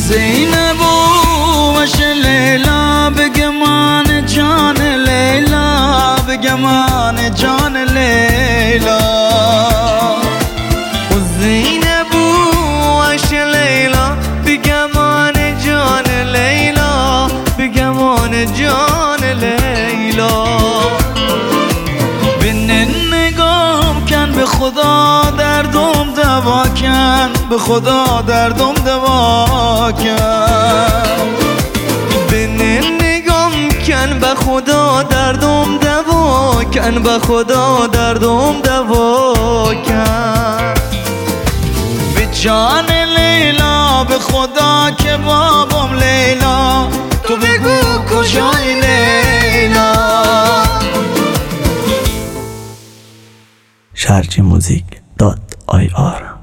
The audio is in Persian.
زینب و وش لیلا بگه من جان لیلا، بگه من جان لیلا. و زینب و وش لیلا بگه من جان لیلا، بگه من جان لیلا. بینه نگام کن به خدا دردم دوا کن، به خدا دردم دوا کن. بینه نگام کن به خدا دردم دوا کن، به خدا دردم دوا کن. به جان لیلا به خدا که بابم لیلا، تو بگو کجای لیلا. sharjmusic.ir